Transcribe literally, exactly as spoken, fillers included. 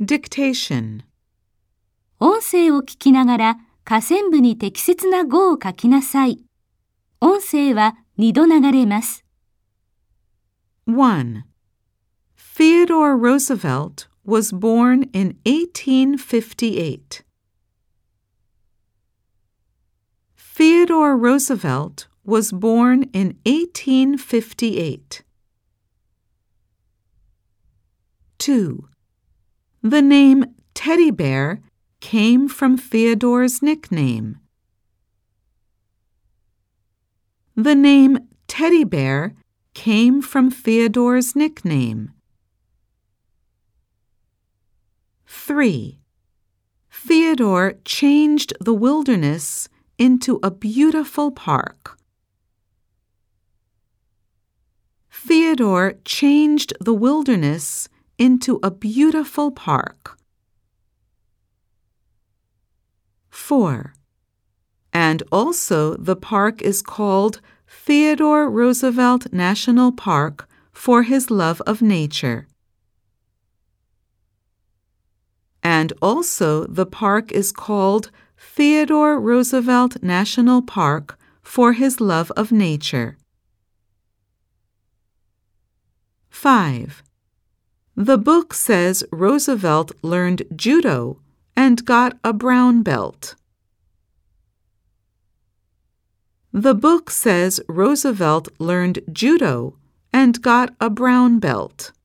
Dictation. 音声を聞きながら下線部に適切な語を書きなさい。音声はにど流れます。 one. Theodore Roosevelt was born in eighteen fifty-eight. Theodore Roosevelt was born in eighteen fifty-eight. two. The name Teddy Bear came from Theodore's nickname. The name Teddy Bear came from Theodore's nickname. three. Theodore changed the wilderness into a beautiful park. Theodore changed the wilderness into a beautiful park. four. And also the park is called Theodore Roosevelt National Park for his love of nature. And also the park is called Theodore Roosevelt National Park for his love of nature. five. The book says Roosevelt learned judo and got a brown belt. The book says Roosevelt learned judo and got a brown belt.